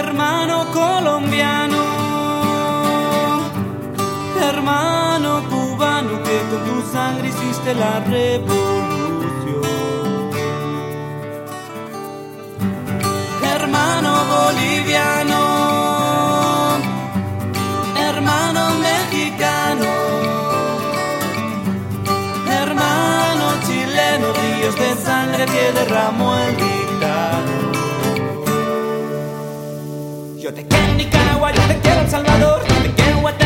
Hermano colombiano, hermano cubano, que con tu sangre hiciste la revolución. Hermano boliviano, hermano mexicano, hermano chileno, ríos de sangre que derramó el gitano. Yo te quiero en Nicaragua, yo te quiero en Salvador, yo te quiero en Guatemala.